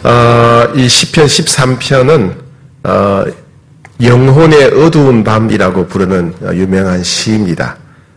이 시편 13편은 영혼의 어두운 밤이라고 부르는 유명한 시입니다.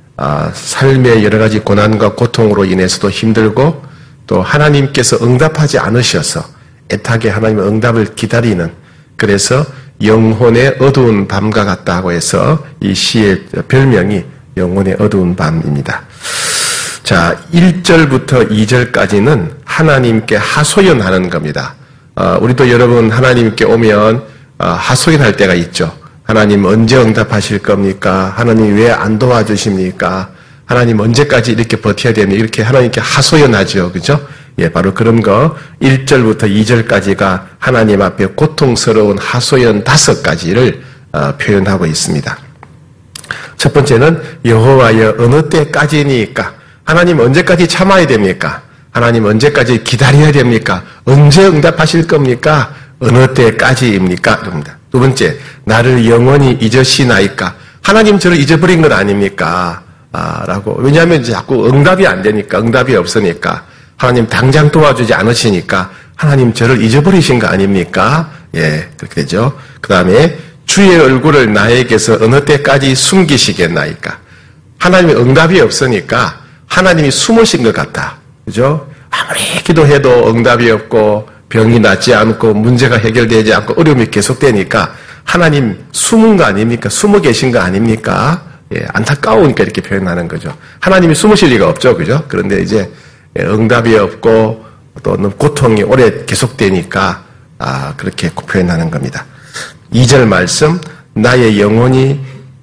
삶의 여러 가지 고난과 고통으로 인해서도 힘들고 또 하나님께서 응답하지 않으셔서 애타게 하나님의 응답을 기다리는, 그래서 영혼의 어두운 밤과 같다고 해서 이 시의 별명이 영혼의 어두운 밤입니다. 자, 1절부터 2절까지는 하나님께 하소연하는 겁니다. 우리도 여러분 하나님께 오면 하소연할 때가 있죠. 하나님 언제 응답하실 겁니까? 하나님 왜 안 도와주십니까? 하나님 언제까지 이렇게 버텨야 됩니까? 이렇게 하나님께 하소연하죠. 그죠? 예, 바로 그런 거 1절부터 2절까지가 하나님 앞에 고통스러운 하소연 5가지를 표현하고 있습니다. 첫 번째는 여호와여 어느 때까지니까? 하나님 언제까지 참아야 됩니까? 하나님 언제까지 기다려야 됩니까? 언제 응답하실 겁니까? 어느 때까지입니까? 그럽니다. 두 번째, 나를 영원히 잊으시나이까? 하나님 저를 잊어버린 건 아닙니까? 라고. 왜냐하면 자꾸 응답이 안 되니까, 응답이 없으니까, 하나님 당장 도와주지 않으시니까 하나님 저를 잊어버리신 거 아닙니까? 예, 그렇게 되죠. 그 다음에 주의 얼굴을 나에게서 어느 때까지 숨기시겠나이까? 하나님의 응답이 없으니까 하나님이 숨으신 것 같다. 그죠? 아무리 기도해도 응답이 없고 병이 낫지 않고 문제가 해결되지 않고 어려움이 계속되니까 하나님 숨은 거 아닙니까? 숨어 계신 거 아닙니까? 예, 안타까우니까 이렇게 표현하는 거죠. 하나님이 숨으실 리가 없죠. 그죠? 그런데 이제 응답이 없고 또 고통이 오래 계속되니까 그렇게 표현하는 겁니다. 2절 말씀, 나의 영혼이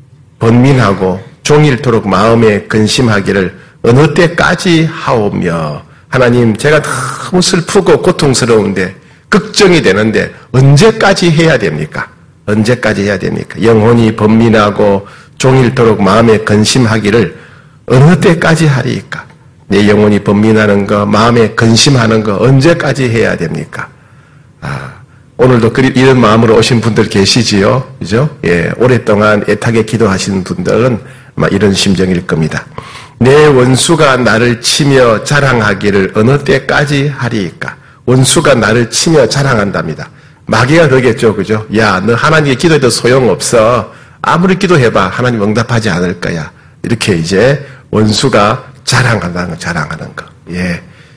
번민하고 종일토록 마음에 근심하기를 어느 때까지 하오며. 하나님 제가 너무 슬프고 고통스러운데 걱정이 되는데 언제까지 해야 됩니까? 언제까지 해야 됩니까? 영혼이 번민하고 종일토록 마음에 근심하기를 어느 때까지 하리이까? 내 영혼이 번민하는 거, 마음에 근심하는 거 언제까지 해야 됩니까? 오늘도 이런 마음으로 오신 분들 계시지요? 그죠? 예, 오랫동안 애타게 기도하시는 분들은 아마 이런 심정일 겁니다. 내 원수가 나를 치며 자랑하기를 어느 때까지 하리이까? 원수가 나를 치며 자랑한답니다. 마귀가 그러겠죠, 그죠? 야, 너 하나님께 기도해도 소용없어. 아무리 기도해봐. 하나님 응답하지 않을 거야. 이렇게 이제 원수가 자랑하는 거. 예.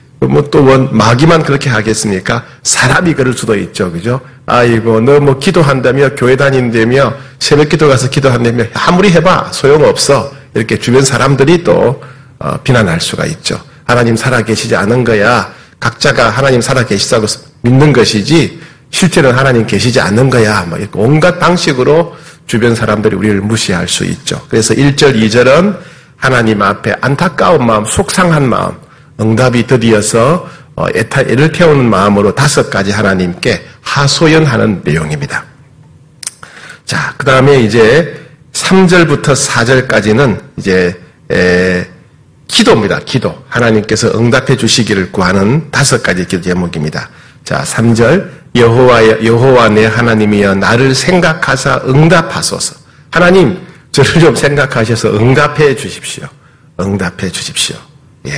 마귀만 그렇게 하겠습니까? 사람이 그럴 수도 있죠. 그죠? 아이고, 너 뭐 기도한다며, 교회 다닌다며, 새벽 기도 가서 기도한다며, 아무리 해봐. 소용없어. 이렇게 주변 사람들이 또, 비난할 수가 있죠. 하나님 살아계시지 않은 거야. 각자가 하나님 살아계시다고 믿는 것이지, 실제는 하나님 계시지 않는 거야. 뭐, 이렇게 온갖 방식으로 주변 사람들이 우리를 무시할 수 있죠. 그래서 1절, 2절은 하나님 앞에 안타까운 마음, 속상한 마음, 응답이 드디어서 애를 태우는 마음으로 5가지 하나님께 하소연하는 내용입니다. 자, 그 다음에 이제 3절부터 4절까지는 이제 기도입니다. 기도. 하나님께서 응답해 주시기를 구하는 5가지 기도 제목입니다. 자, 3절 여호와 내 하나님이여 나를 생각하사 응답하소서. 하나님 저를 좀 생각하셔서 응답해 주십시오. 응답해 주십시오. 예.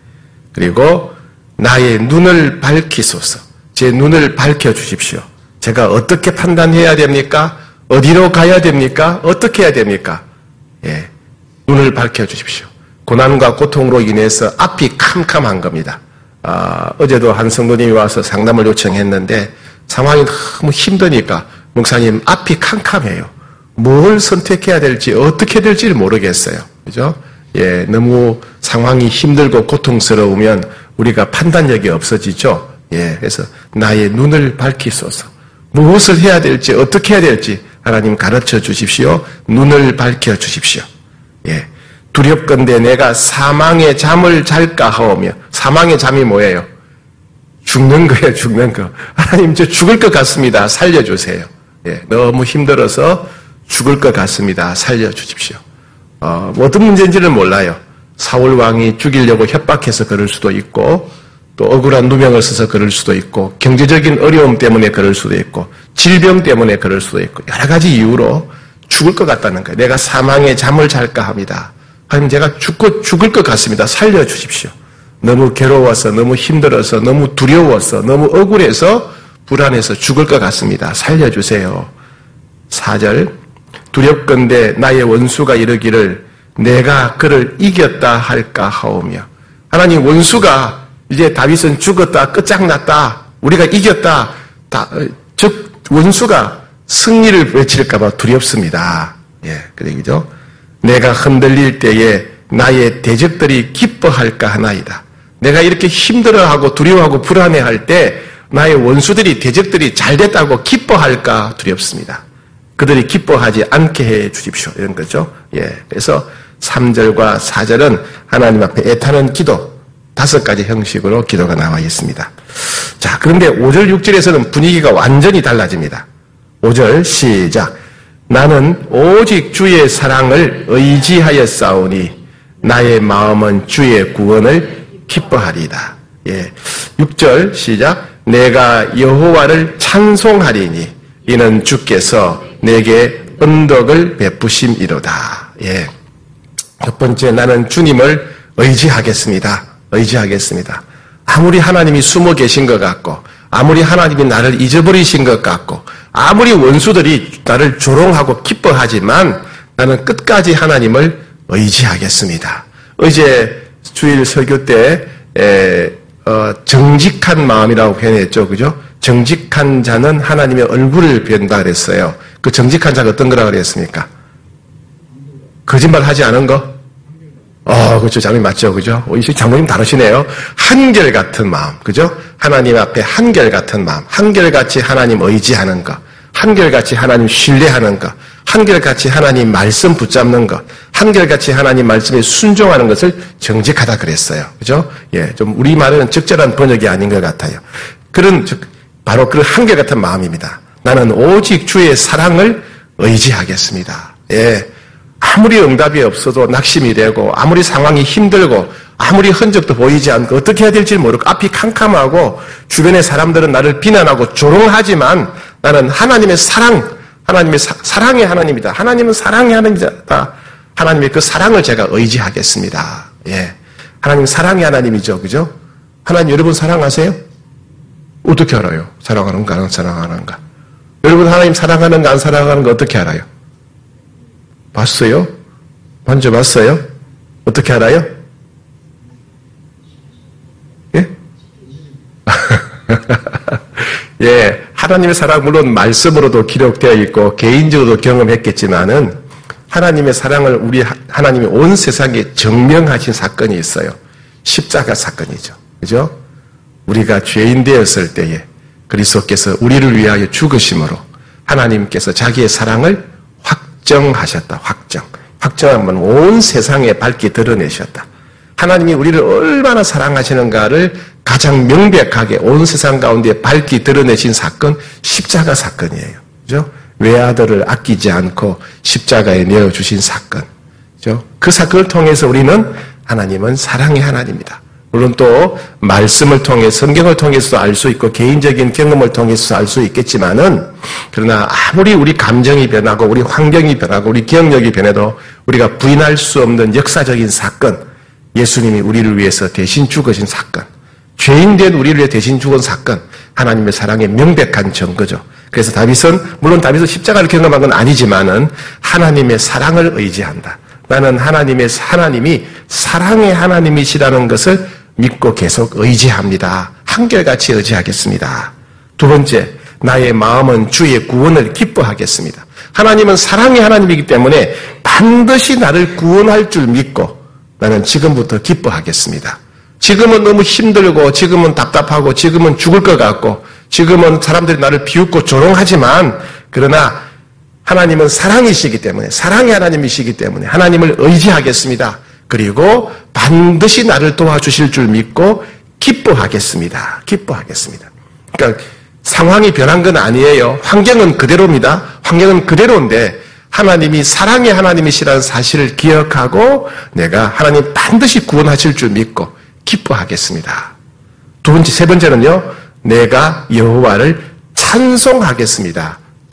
그리고 나의 눈을 밝히소서. 제 눈을 밝혀 주십시오. 제가 어떻게 판단해야 됩니까? 어디로 가야 됩니까? 어떻게 해야 됩니까? 예. 눈을 밝혀 주십시오. 고난과 고통으로 인해서 앞이 캄캄한 겁니다. 어제도 한 성도님이 와서 상담을 요청했는데 상황이 너무 힘드니까 목사님 앞이 캄캄해요. 뭘 선택해야 될지 어떻게 될지를 모르겠어요. 그죠? 예, 너무 상황이 힘들고 고통스러우면 우리가 판단력이 없어지죠. 예, 그래서 나의 눈을 밝히소서. 무엇을 해야 될지 어떻게 해야 될지 하나님 가르쳐 주십시오. 눈을 밝혀 주십시오. 예, 두렵건대 내가 사망의 잠을 잘까 하오며. 사망의 잠이 뭐예요? 죽는 거예요, 죽는 거. 하나님 저 죽을 것 같습니다. 살려주세요. 예, 너무 힘들어서 죽을 것 같습니다. 살려주십시오. 어떤 문제인지는 몰라요. 사울 왕이 죽이려고 협박해서 그럴 수도 있고, 또 억울한 누명을 써서 그럴 수도 있고, 경제적인 어려움 때문에 그럴 수도 있고, 질병 때문에 그럴 수도 있고, 여러 가지 이유로 죽을 것 같다는 거예요. 내가 사망의 잠을 잘까 합니다. 하나님 제가 죽을 것 같습니다. 살려주십시오. 너무 괴로워서, 너무 힘들어서, 너무 두려워서, 너무 억울해서 불안해서 죽을 것 같습니다. 살려주세요. 4절 두렵건대 나의 원수가 이르기를 내가 그를 이겼다 할까 하오며. 하나님, 원수가 이제 다윗은 죽었다, 끝장났다, 우리가 이겼다, 즉 원수가 승리를 외칠까봐 두렵습니다. 예, 그죠? 내가 흔들릴 때에 나의 대적들이 기뻐할까 하나이다. 내가 이렇게 힘들어하고 두려워하고 불안해할 때 나의 원수들이, 대적들이 잘됐다고 기뻐할까 두렵습니다. 그들이 기뻐하지 않게 해 주십시오. 이런 거죠. 예, 그래서 3절과 4절은 하나님 앞에 애타는 기도, 5가지 형식으로 기도가 나와 있습니다. 자, 그런데 5절, 6절에서는 분위기가 완전히 달라집니다. 5절 시작. 나는 오직 주의 사랑을 의지하였사오니 나의 마음은 주의 구원을 기뻐하리이다. 예. 6절 시작. 내가 여호와를 찬송하리니 이는 주께서 내게 언덕을 베푸심이로다. 예. 첫 번째, 나는 주님을 의지하겠습니다. 의지하겠습니다. 아무리 하나님이 숨어 계신 것 같고, 아무리 하나님이 나를 잊어버리신 것 같고, 아무리 원수들이 나를 조롱하고 기뻐하지만 나는 끝까지 하나님을 의지하겠습니다. 어제 주일 설교 때 정직한 마음이라고 표현했죠. 그죠? 정직한 자는 하나님의 얼굴을 뵌다 그랬어요. 그 정직한 자가 어떤 거라고 그랬습니까? 거짓말 하지 않은 거? 그렇죠. 장로님 맞죠. 그죠? 이 장로님 다르시네요. 한결같은 마음. 그죠? 하나님 앞에 한결같은 마음. 한결같이 하나님 의지하는 것. 한결같이 하나님 신뢰하는 것. 한결같이 하나님 말씀 붙잡는 것. 한결같이 하나님 말씀에 순종하는 것을 정직하다 그랬어요. 그죠? 예. 좀 우리말에는 적절한 번역이 아닌 것 같아요. 바로 그런 한결같은 마음입니다. 나는 오직 주의 사랑을 의지하겠습니다. 예. 아무리 응답이 없어도 낙심이 되고, 아무리 상황이 힘들고, 아무리 흔적도 보이지 않고, 어떻게 해야 될지 모르고, 앞이 캄캄하고, 주변의 사람들은 나를 비난하고 조롱하지만, 나는 하나님의 사랑, 하나님의 사랑의 하나님이다. 하나님은 사랑의 하나님이다. 하나님의 그 사랑을 제가 의지하겠습니다. 예. 하나님 사랑의 하나님이죠. 그죠? 하나님 여러분 사랑하세요? 어떻게 알아요? 사랑하는가, 안 사랑하는가? 여러분 하나님 사랑하는가, 안 사랑하는가 어떻게 알아요? 봤어요? 만져봤어요? 어떻게 알아요? 예? 예, 하나님의 사랑 물론 말씀으로도 기록되어 있고 개인적으로도 경험했겠지만은 하나님의 사랑을 우리 하나님이 온 세상에 증명하신 사건이 있어요. 십자가 사건이죠. 그죠? 우리가 죄인 되었을 때에 그리스도께서 우리를 위하여 죽으심으로 하나님께서 자기의 사랑을 확정하셨다. 확정하면 온 세상에 밝게 드러내셨다. 하나님이 우리를 얼마나 사랑하시는가를 가장 명백하게 온 세상 가운데 밝게 드러내신 사건, 십자가 사건이에요. 그죠? 외아들을 아끼지 않고 십자가에 내어주신 사건. 그죠? 그 사건을 통해서 우리는 하나님은 사랑의 하나님이다. 물론 또 말씀을 통해 성경을 통해서도 알 수 있고 개인적인 경험을 통해서도 알 수 있겠지만은 그러나 아무리 우리 감정이 변하고 우리 환경이 변하고 우리 기억력이 변해도 우리가 부인할 수 없는 역사적인 사건, 예수님이 우리를 위해서 대신 죽으신 사건, 죄인된 우리를 위해 대신 죽은 사건, 하나님의 사랑의 명백한 증거죠. 그래서 물론 다윗은 십자가를 경험한 건 아니지만은 하나님의 사랑을 의지한다. 나는 하나님이 사랑의 하나님이시라는 것을 믿고 계속 의지합니다. 한결같이 의지하겠습니다. 두 번째, 나의 마음은 주의 구원을 기뻐하겠습니다. 하나님은 사랑의 하나님이기 때문에 반드시 나를 구원할 줄 믿고 나는 지금부터 기뻐하겠습니다. 지금은 너무 힘들고 지금은 답답하고 지금은 죽을 것 같고 지금은 사람들이 나를 비웃고 조롱하지만 그러나 하나님은 사랑이시기 때문에 사랑의 하나님이시기 때문에 하나님을 의지하겠습니다. 그리고 반드시 나를 도와주실 줄 믿고 기뻐하겠습니다. 그러니까 상황이 변한 건 아니에요. 환경은 그대로입니다. 환경은 그대로인데 하나님이 사랑의 하나님이시라는 사실을 기억하고 내가 하나님 반드시 구원하실 줄 믿고 기뻐하겠습니다. 세 번째는요. 내가 여호와를 찬송하겠습니다.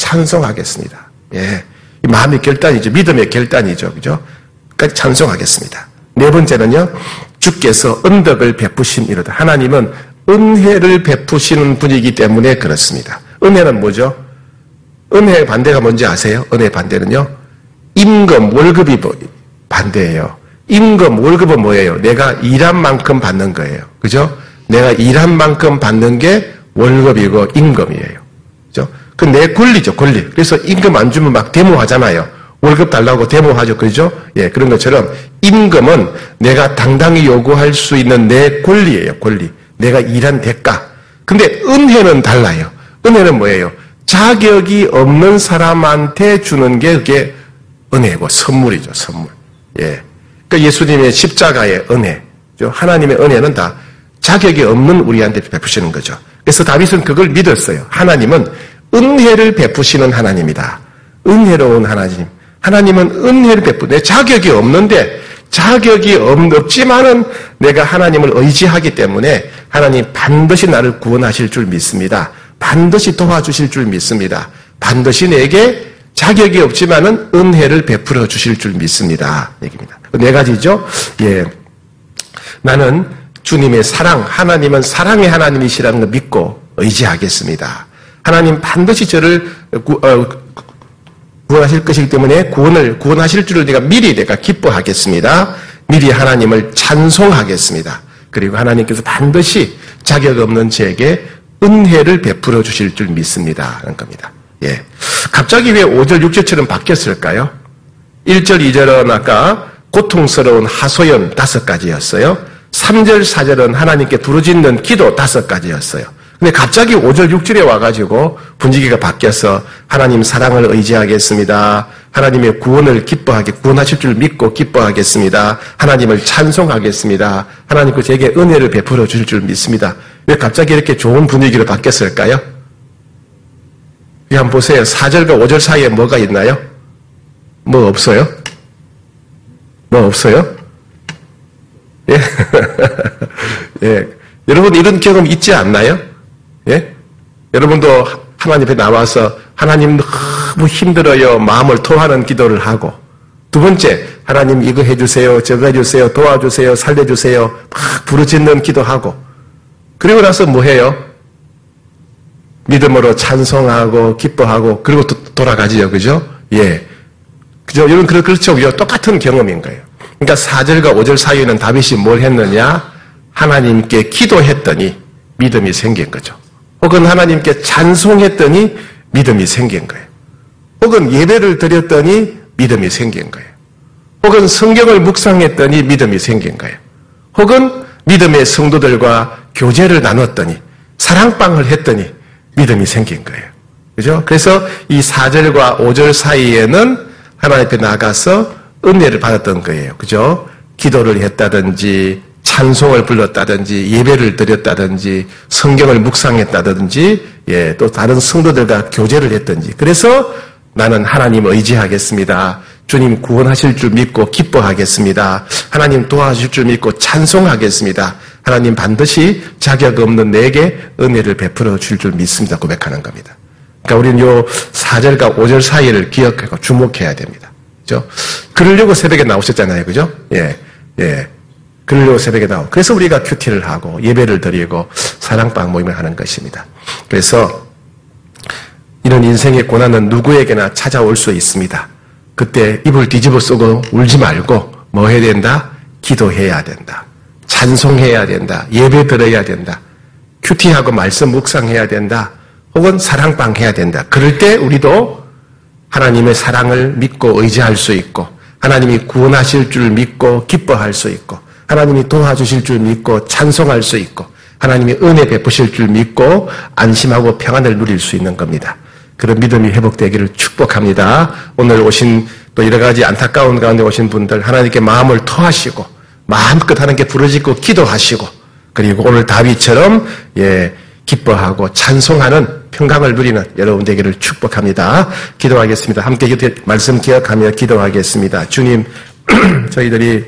예. 마음의 결단이죠. 믿음의 결단이죠. 그죠? 그러니까 찬송하겠습니다. 네 번째는요. 주께서 언덕을 베푸심이로다. 하나님은 은혜를 베푸시는 분이기 때문에 그렇습니다. 은혜는 뭐죠? 은혜의 반대가 뭔지 아세요? 은혜의 반대는요, 임금, 월급이 반대예요. 임금, 월급은 뭐예요? 내가 일한 만큼 받는 거예요. 그죠? 내가 일한 만큼 받는 게 월급이고 임금이에요. 그죠? 그 내 권리죠, 권리. 그래서 임금 안 주면 막 데모하잖아요. 월급 달라고 데모하죠, 그죠? 예, 그런 것처럼 임금은 내가 당당히 요구할 수 있는 내 권리예요, 권리. 내가 일한 대가. 근데 은혜는 달라요. 은혜는 뭐예요? 자격이 없는 사람한테 주는 게 그게 은혜고 선물이죠, 선물. 예. 그러니까 예수님의 십자가의 은혜, 하나님의 은혜는 다 자격이 없는 우리한테 베푸시는 거죠. 그래서 다윗은 그걸 믿었어요. 하나님은 은혜를 베푸시는 하나님이다. 은혜로운 하나님. 하나님은 은혜를 베푸네. 자격이 없는데, 자격이 없지만은 내가 하나님을 의지하기 때문에 하나님 반드시 나를 구원하실 줄 믿습니다. 반드시 도와주실 줄 믿습니다. 반드시 내게 자격이 없지만은 은혜를 베풀어 주실 줄 믿습니다. 얘기입니다. 네 가지죠. 예. 나는 주님의 사랑, 하나님은 사랑의 하나님이시라는 걸 믿고 의지하겠습니다. 하나님 반드시 저를 구원하실 것이기 때문에 구원하실 줄을 내가 기뻐하겠습니다. 미리 하나님을 찬송하겠습니다. 그리고 하나님께서 반드시 자격 없는 저에게 은혜를 베풀어 주실 줄 믿습니다. 그런 겁니다. 예. 갑자기 왜 5절, 6절처럼 바뀌었을까요? 1절, 2절은 아까 고통스러운 하소연 5가지였어요. 3절, 4절은 하나님께 부르짖는 기도 5가지였어요. 근데 갑자기 5절, 6절에 와가지고 분위기가 바뀌어서 하나님 사랑을 의지하겠습니다. 하나님의 구원하실 줄 믿고 기뻐하겠습니다. 하나님을 찬송하겠습니다. 하나님께 제게 은혜를 베풀어 주실 줄 믿습니다. 왜 갑자기 이렇게 좋은 분위기로 바뀌었을까요? 한번 보세요. 4절과 5절 사이에 뭐가 있나요? 뭐 없어요? 뭐 없어요? 예. 예. 여러분 이런 경험 있지 않나요? 예? 여러분도 하나님 앞에 나와서 하나님 너무 힘들어요. 마음을 토하는 기도를 하고, 두 번째, 하나님 이거 해주세요. 저거 해주세요. 도와주세요. 살려주세요. 막 부르짖는 기도하고, 그리고 나서 뭐 해요? 믿음으로 찬송하고 기뻐하고 그리고 또 돌아가지요. 그죠? 예. 그죠? 여러분 그렇죠. 똑같은 경험인 거예요. 그러니까 4절과 5절 사이에는 다윗이 뭘 했느냐? 하나님께 기도했더니 믿음이 생긴 거죠. 혹은 하나님께 찬송했더니 믿음이 생긴 거예요. 혹은 예배를 드렸더니 믿음이 생긴 거예요. 혹은 성경을 묵상했더니 믿음이 생긴 거예요. 혹은 믿음의 성도들과 교제를 나눴더니 사랑방을 했더니 믿음이 생긴 거예요. 그죠? 그래서 이 4절과 5절 사이에는 하나님 앞에 나가서 은혜를 받았던 거예요. 그죠? 기도를 했다든지 찬송을 불렀다든지 예배를 드렸다든지 성경을 묵상했다든지, 예, 또 다른 성도들과 교제를 했든지. 그래서 나는 하나님 의지하겠습니다. 주님 구원하실 줄 믿고 기뻐하겠습니다. 하나님 도와주실 줄 믿고 찬송하겠습니다. 하나님 반드시 자격 없는 내게 은혜를 베풀어 주실 줄 믿습니다. 고백하는 겁니다. 그러니까 우리는 요 4절과 5절 사이를 기억하고 주목해야 됩니다. 그죠? 그러려고 새벽에 나오셨잖아요. 그죠? 예, 예. 그러려고 새벽에 나오고. 그래서 우리가 큐티를 하고 예배를 드리고 사랑방 모임을 하는 것입니다. 그래서 이런 인생의 고난은 누구에게나 찾아올 수 있습니다. 그때 입을 뒤집어 쓰고 울지 말고 뭐 해야 된다? 기도해야 된다. 찬송해야 된다. 예배 드려야 된다. 큐티하고 말씀 묵상해야 된다. 혹은 사랑방 해야 된다. 그럴 때 우리도 하나님의 사랑을 믿고 의지할 수 있고, 하나님이 구원하실 줄 믿고 기뻐할 수 있고, 하나님이 도와주실 줄 믿고 찬송할 수 있고, 하나님이 은혜 베푸실 줄 믿고 안심하고 평안을 누릴 수 있는 겁니다. 그런 믿음이 회복되기를 축복합니다. 오늘 오신 또 여러 가지 안타까운 가운데 오신 분들 하나님께 마음을 토하시고 마음껏 하나님께 부르짖고 기도하시고, 그리고 오늘 다윗처럼 기뻐하고 찬송하는 평강을 누리는 여러분 되기를 축복합니다. 기도하겠습니다. 함께 말씀 기억하며 기도하겠습니다. 주님, 저희들이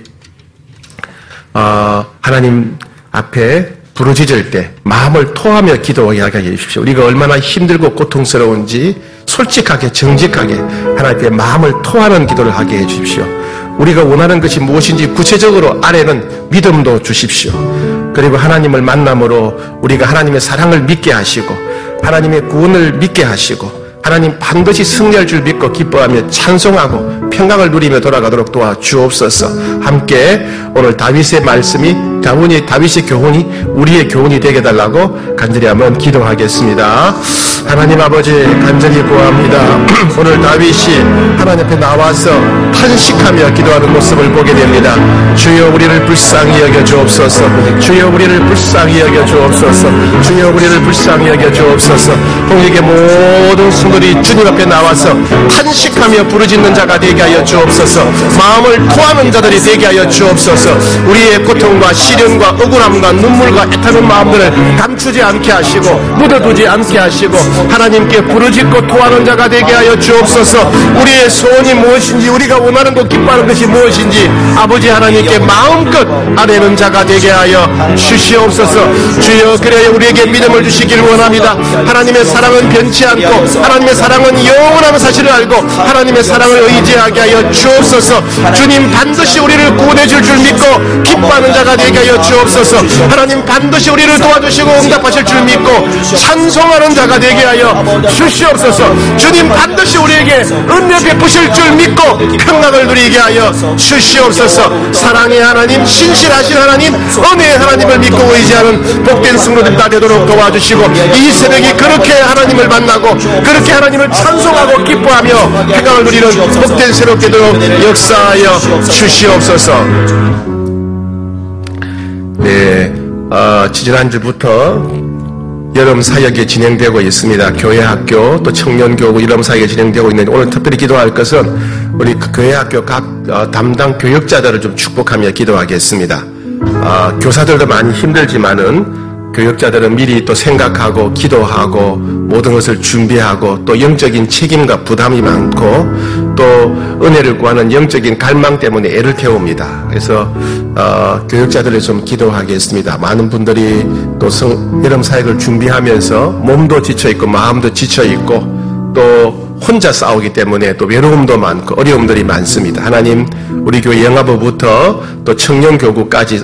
하나님 앞에 부르짖을 때 마음을 토하며 기도하게 하게 해주십시오. 우리가 얼마나 힘들고 고통스러운지 솔직하게 정직하게 하나님께 마음을 토하는 기도를 하게 해주십시오. 우리가 원하는 것이 무엇인지 구체적으로 아래는 믿음도 주십시오. 그리고 하나님을 만남으로 우리가 하나님의 사랑을 믿게 하시고 하나님의 구원을 믿게 하시고 하나님 반드시 승리할 줄 믿고 기뻐하며 찬송하고 평강을 누리며 돌아가도록 도와주옵소서. 함께 오늘 다윗의 말씀이 다윗의 교훈이 우리의 교훈이 되게 해달라고 간절히 한번 기도하겠습니다. 하나님 아버지 간절히 구합니다. 오늘 다윗이 하나님 앞에 나와서 탄식하며 기도하는 모습을 보게 됩니다. 주여 우리를 불쌍히 여겨 주옵소서. 주여 우리를 불쌍히 여겨 주옵소서. 주여 우리를 불쌍히 여겨 주옵소서. 홍익의 모든 성도들이 주님 앞에 나와서 탄식하며 부르짖는 자가 되게 하여 주옵소서. 마음을 토하는 자들이 되게 하여 주옵소서. 우리의 고통과 시련과 억울함과 눈물과 애타는 마음들을 감추지 않게 하시고 묻어두지 않게 하시고 하나님께 부르짖고 토하는 자가 되게 하여 주옵소서. 우리의 소원이 무엇인지 우리가 원하는 것 기뻐하는 것이 무엇인지 아버지 하나님께 마음껏 아뢰는 자가 되게 하여 주시옵소서. 주여 그래야 우리에게 믿음을 주시길 원합니다. 하나님의 사랑은 변치 않고 하나님의 사랑은 영원한 사실을 알고 하나님의 사랑을 의지하게 하여 주옵소서. 주님 반드시 우리를 구원해 줄 믿고 기뻐하는 자가 되게 하여 주옵소서. 하나님 반드시 우리를 도와주시고 응답하실 줄 믿고 찬송하는 자가 되게 하여 주시옵소서. 주님 반드시 우리에게 은혜 베푸실 줄 믿고 평강을 누리게 하여 주시옵소서. 사랑의 하나님, 신실하신 하나님, 은혜의 하나님을 믿고 의지하는 복된 성도들 다 되도록 도와주시고 이 새벽이 그렇게 하나님을 만나고 그렇게 하나님을 찬송하고 기뻐하며 평강을 누리는 복된 새롭게 되도록 역사하여 주시옵소서. 네, 지지난주부터 여름 사역이 진행되고 있습니다. 교회 학교 또 청년교구 여름 사역이 진행되고 있는데 오늘 특별히 기도할 것은 우리 교회 학교 각 담당 교역자들을 좀 축복하며 기도하겠습니다. 교사들도 많이 힘들지만은 교역자들은 미리 또 생각하고 기도하고 모든 것을 준비하고 또 영적인 책임과 부담이 많고 또 은혜를 구하는 영적인 갈망 때문에 애를 태웁니다. 그래서 교역자들을 좀 기도하겠습니다. 많은 분들이 또 여름 사역을 준비하면서 몸도 지쳐있고 마음도 지쳐있고 또 혼자 싸우기 때문에 또 외로움도 많고 어려움들이 많습니다. 하나님 우리 교회 영화부부터 또 청년교구까지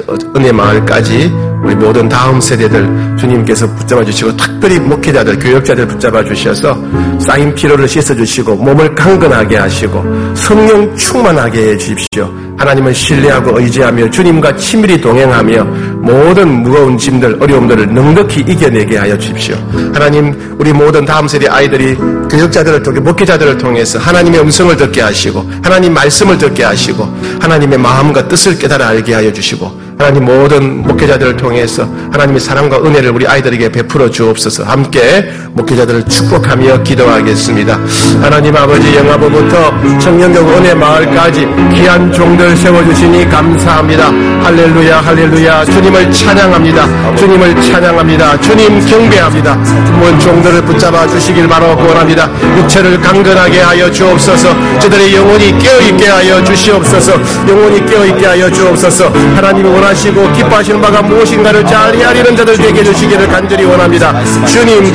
은혜마을까지 우리 모든 다음 세대들 주님께서 붙잡아 주시고 특별히 목회자들 교역자들 붙잡아 주셔서 쌓인 피로를 씻어주시고 몸을 강건하게 하시고 성령 충만하게 해주십시오. 하나님을 신뢰하고 의지하며 주님과 친밀히 동행하며 모든 무거운 짐들 어려움들을 넉넉히 이겨내게 하여 주십시오. 하나님 우리 모든 다음 세대 아이들이 교역자들을 통해 목회자들을 통해서 하나님의 음성을 듣게 하시고 하나님 말씀을 듣게 하시고 하나님의 마음과 뜻을 깨달아 알게 하여 주시고 하나님 모든 목회자들을 통해서 하나님의 사랑과 은혜를 우리 아이들에게 베풀어 주옵소서. 함께 목회자들을 축복하며 기도하겠습니다. 하나님 아버지 영화부부터 청년교구 은혜마을까지 귀한 종들 세워주시니 감사합니다. 할렐루야 할렐루야. 주님을 찬양합니다. 주님을 찬양합니다. 주님 경배합니다. 모든 종들을 붙잡아 주시길 바라고 원합니다. 육체를 강건하게 하여 주옵소서. 저들의 영혼이 깨어있게 하여 주시옵소서. 영혼이 깨어있게 하여 주옵소서. 하나님이 원하시고 기뻐하시는 바가 무엇인가를 잘 헤아리는 자들 되게 해주시기를 간절히 원합니다. 주님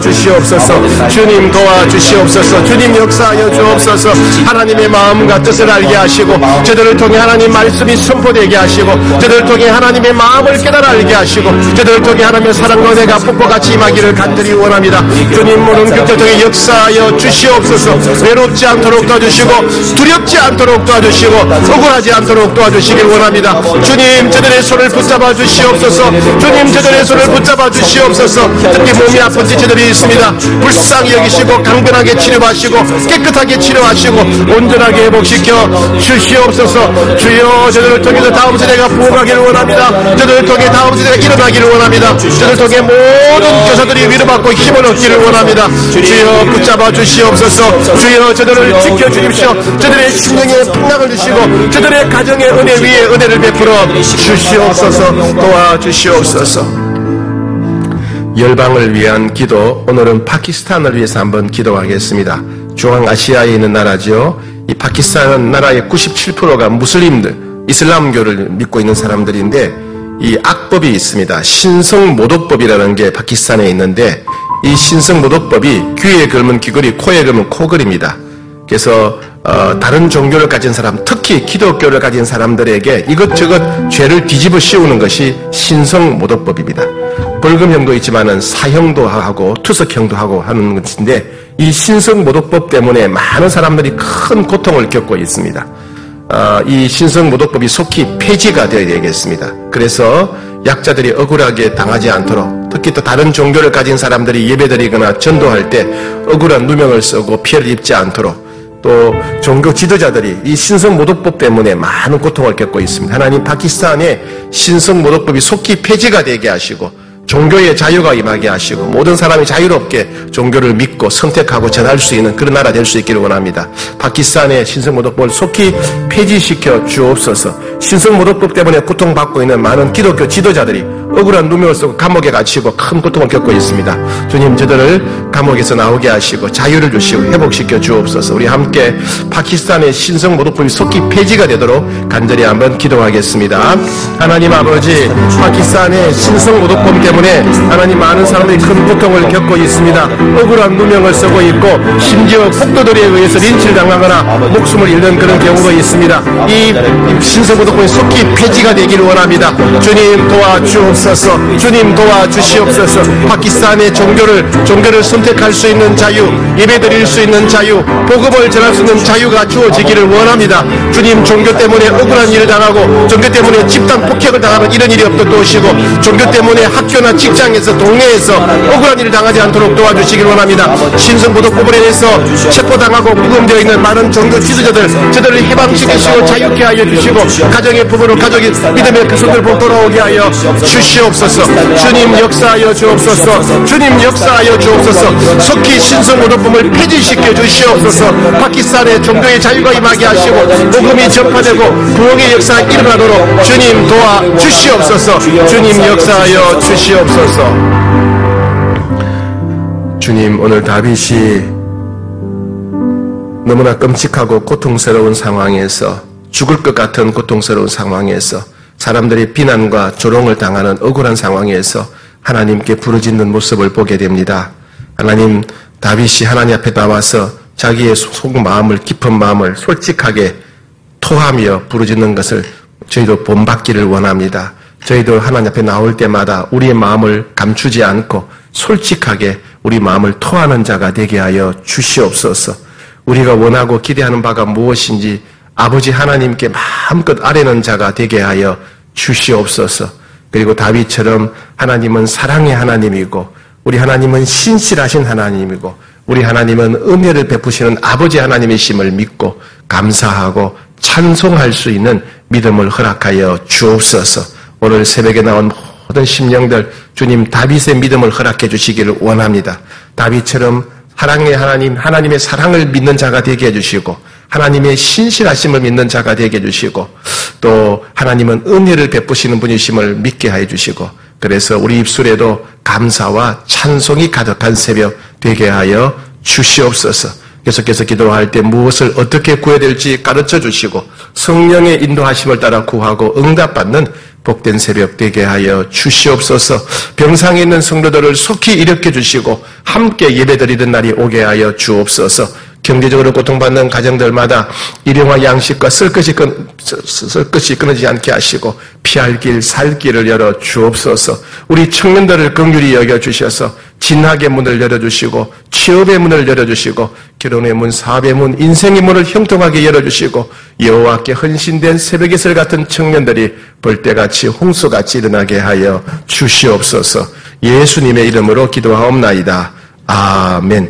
도와주시옵소서. 주님 도와주시옵소서. 주님 역사하여 주옵소서. 하나님의 마음과 뜻을 알게 하시고 저들을 통해 하나님 말씀이 선포되게 하시고 저들을 통해 하나님의 마음을 깨달아 알게 하시고 저들을 통해 하나님의 사랑과 은혜가 폭포같이 임하기를 간절히 원합니다. 주님 모든 교회 통해 역사하여 주시옵소서. 외롭지 않도록 도와주시고 두렵지 않도록 도와주시고 억울하지 않도록 도와주시길 원합니다. 주님 저들의 손을 붙잡아 주시옵소서. 주님 저들의 손을 붙잡아 주시옵소서. 특히 몸이 아픈지 저들이 있습니다. 불쌍히 여기시고 강건하게 치료하시고 깨끗하게 치료하시고 온전하게 회복시켜 주시옵소서. 주여 저들을 통해서 다음 세대가 부흥하기를 원합니다. 저들을 통해 다음 세대가 일어나기를 원합니다. 저들을 통해 모든 교사들이 위로받고 힘을 얻기를 원합니다. 주여 붙잡아 주시옵소서. 주여 저들을 지켜주십시오. 저들의 심령에 평강을 주시고 저들의 가정의 은혜 위에 은혜를 베풀어 주시옵소서. 도와주시옵소서. 열방을 위한 기도, 오늘은 파키스탄을 위해서 한번 기도하겠습니다. 중앙아시아에 있는 나라죠. 이 파키스탄은 나라의 97%가 무슬림들, 이슬람교를 믿고 있는 사람들인데 이 악법이 있습니다. 신성모독법이라는 게 파키스탄에 있는데 이 신성모독법이 귀에 걸면 귀걸이, 코에 걸면 코걸이입니다. 그래서 다른 종교를 가진 사람, 특히 기독교를 가진 사람들에게 이것저것 죄를 뒤집어 씌우는 것이 신성모독법입니다. 벌금형도 있지만은 사형도 하고 투석형도 하고 하는 것인데, 이 신성모독법 때문에 많은 사람들이 큰 고통을 겪고 있습니다. 이 신성모독법이 속히 폐지가 되어야 되겠습니다. 그래서 약자들이 억울하게 당하지 않도록, 특히 또 다른 종교를 가진 사람들이 예배드리거나 전도할 때 억울한 누명을 쓰고 피해를 입지 않도록, 또 종교 지도자들이 이 신성모독법 때문에 많은 고통을 겪고 있습니다. 하나님, 파키스탄에 신성모독법이 속히 폐지가 되게 하시고 종교의 자유가 임하게 하시고 모든 사람이 자유롭게 종교를 믿고 선택하고 전할 수 있는 그런 나라 될 수 있기를 원합니다. 파키스탄의 신성모독법을 속히 폐지시켜 주옵소서. 신성모독법 때문에 고통받고 있는 많은 기독교 지도자들이 억울한 누명을 쓰고 감옥에 갇히고 큰 고통을 겪고 있습니다. 주님, 저들을 감옥에서 나오게 하시고 자유를 주시고 회복시켜 주옵소서. 우리 함께 파키스탄의 신성모독법이 속히 폐지가 되도록 간절히 한번 기도하겠습니다. 하나님 아버지, 파키스탄의 신성모독법 때문에 하나님, 많은 사람들이 큰 고통을 겪고 있습니다. 억울한 누명을 쓰고 있고 심지어 폭도들에 의해서 린치를 당하거나 목숨을 잃는 그런 경우도 있습니다. 이 신성모독법이 속히 폐지가 되기를 원합니다. 주님 도와주옵소서. 주님 도와주시옵소서. 파키스탄의 종교를 선택할 수 있는 자유, 예배드릴 수 있는 자유, 복음을 전할 수 있는 자유가 주어지기를 원합니다. 주님, 종교 때문에 억울한 일을 당하고 종교 때문에 집단 폭력을 당하는 이런 일이 없도록 도우시고, 종교 때문에 학교나 직장에서 동네에서 억울한 일을 당하지 않도록 도와주시길 원합니다. 신성모독법에 대해서 체포당하고 구금되어 있는 많은 종교 지도자들, 저들을 해방시키시고 자유케 하여 주시고 가정의 부모로 가족이 믿음의 그 손을 돌아오게 하여 주시옵소서. 주님 역사하여 주옵소서. 주님 역사하여 주옵소서. 속히 신성모독법을 폐지시켜 주시옵소서. 파키스탄의 종교의 자유가 임하게 하시고 복음이 전파되고 부흥의 역사가 일어나도록 주님 도와주시옵소서. 주님 역사하여 주시옵소서. 주님, 오늘 다윗이 너무나 끔찍하고 고통스러운 상황에서, 죽을 것 같은 고통스러운 상황에서, 사람들이 비난과 조롱을 당하는 억울한 상황에서 하나님께 부르짖는 모습을 보게 됩니다. 하나님, 다윗이 하나님 앞에 나와서 자기의 속마음을, 깊은 마음을 솔직하게 토하며 부르짖는 것을 저희도 본받기를 원합니다. 저희도 하나님 앞에 나올 때마다 우리의 마음을 감추지 않고 솔직하게 우리 마음을 토하는 자가 되게 하여 주시옵소서. 우리가 원하고 기대하는 바가 무엇인지 아버지 하나님께 마음껏 아뢰는 자가 되게 하여 주시옵소서. 그리고 다윗처럼 하나님은 사랑의 하나님이고 우리 하나님은 신실하신 하나님이고 우리 하나님은 은혜를 베푸시는 아버지 하나님이심을 믿고 감사하고 찬송할 수 있는 믿음을 허락하여 주옵소서. 오늘 새벽에 나온 모든 심령들, 주님 다윗의 믿음을 허락해 주시기를 원합니다. 다윗처럼 사랑의 하나님, 하나님의 사랑을 믿는 자가 되게 해주시고 하나님의 신실하심을 믿는 자가 되게 해주시고 또 하나님은 은혜를 베푸시는 분이심을 믿게 해주시고 그래서 우리 입술에도 감사와 찬송이 가득한 새벽 되게 하여 주시옵소서. 계속해서 기도할 때 무엇을 어떻게 구해야 될지 가르쳐 주시고 성령의 인도하심을 따라 구하고 응답받는 복된 새벽 되게 하여 주시옵소서. 병상에 있는 성도들을 속히 일으켜 주시고 함께 예배드리는 날이 오게 하여 주옵소서. 경제적으로 고통받는 가정들마다 일용할 양식과 쓸 것이 끊어지지 않게 하시고 피할 길, 살 길을 열어 주옵소서. 우리 청년들을 긍휼히 여겨주셔서 진학의 문을 열어주시고 취업의 문을 열어주시고 결혼의 문, 사업의 문, 인생의 문을 형통하게 열어주시고 여호와께 헌신된 새벽의 설 같은 청년들이 벌떼같이 홍수같이 일어나게 하여 주시옵소서. 예수님의 이름으로 기도하옵나이다. 아멘.